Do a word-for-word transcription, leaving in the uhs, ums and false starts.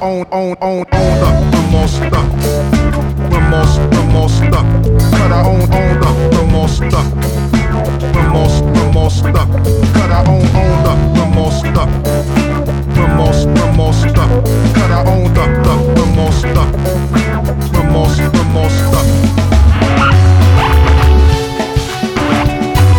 own, own, own, own up. We're more stuck. We're more, we're more stuck. Cut our own, own up. We're more stuck.